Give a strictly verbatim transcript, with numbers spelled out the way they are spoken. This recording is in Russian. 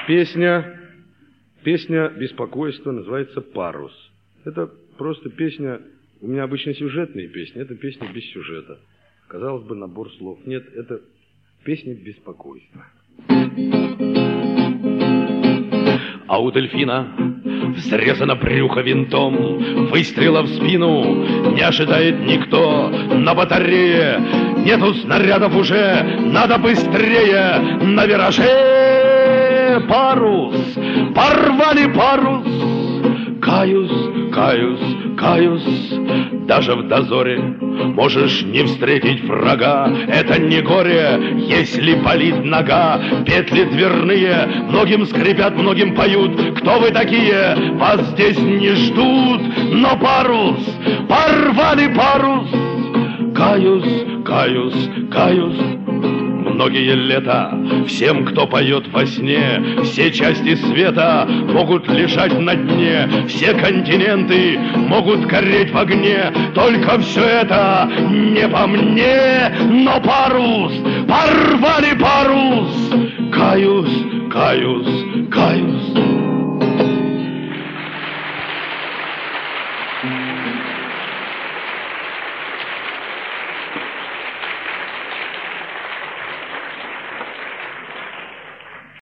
Песня, песня беспокойства называется «Парус». Это просто песня, у меня обычно сюжетные песни, это песня без сюжета. Казалось бы, набор слов. Нет, это песня беспокойства. А у дельфина взрезано брюхо винтом, выстрела в спину не ожидает никто. На батарее нету снарядов уже, надо быстрее на вираже. Парус, порвали парус, каюсь, каюсь, каюсь. Даже в дозоре можешь не встретить врага. Это не горе, если болит нога. Петли дверные многим скрипят, многим поют. Кто вы такие? Вас здесь не ждут. Но парус, порвали парус. Каюсь, каюсь, каюсь. Многие лета всем, кто поет во сне, все части света могут лежать на дне, все континенты могут гореть в огне. Только все это не по мне, но парус, порвали парус. Каюсь, каюсь, каюсь.